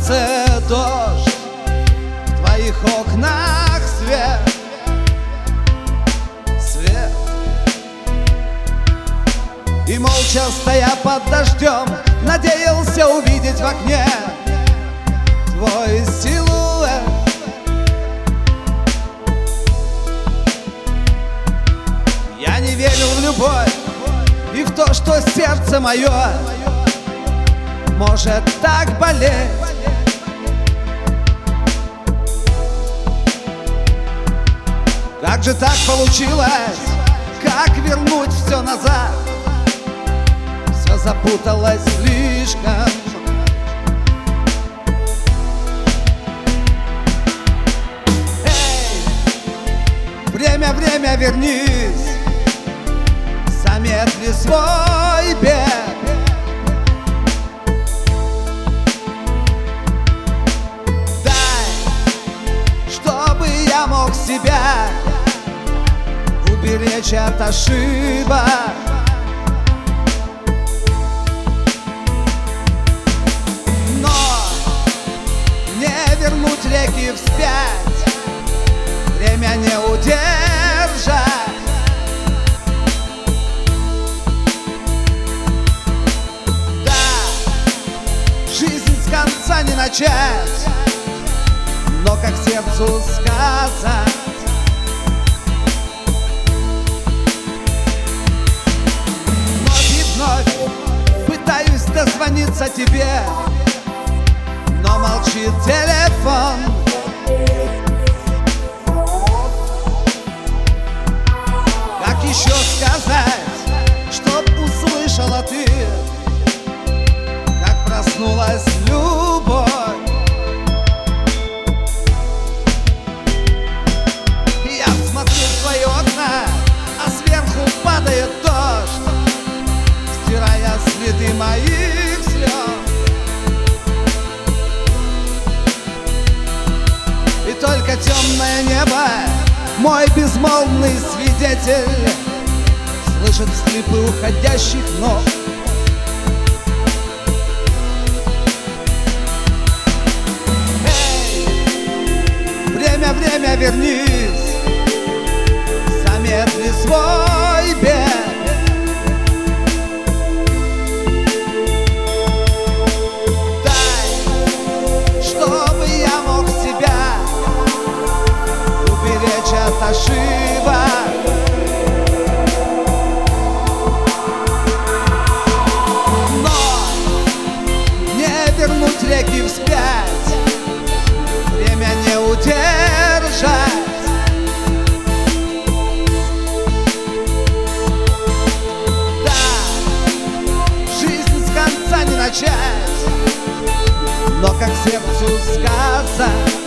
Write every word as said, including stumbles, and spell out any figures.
солнце, дождь, в твоих окнах свет, свет. И молча стоя под дождем, надеялся увидеть в окне твой силуэт. Я не верил в любовь и в то, что сердце мое может так болеть. Как же так получилось? Как вернуть все назад? Все запуталось слишком. Эй, время, время, вернись, замедли свой бег. Чтобы я мог себя уберечь от ошибок. Но не вернуть реки вспять, время не удержать. Да, жизнь с конца не начать, но как сердцу сказать? Вновь и вновь пытаюсь дозвониться тебе, но молчит телефон. Как еще сказать, чтоб услышала ты, как проснулась любовь? А сверху падает дождь, стирая следы моих слез. И только темное небо, мой безмолвный свидетель, слышит скрипы уходящих ног. Эй, время, время, вернись, замедли свой бег. Дай, чтобы я мог себя уберечь от ошибок. Но не вернуть реки вспять, время не удержать. Начать, но как сердцу сказать?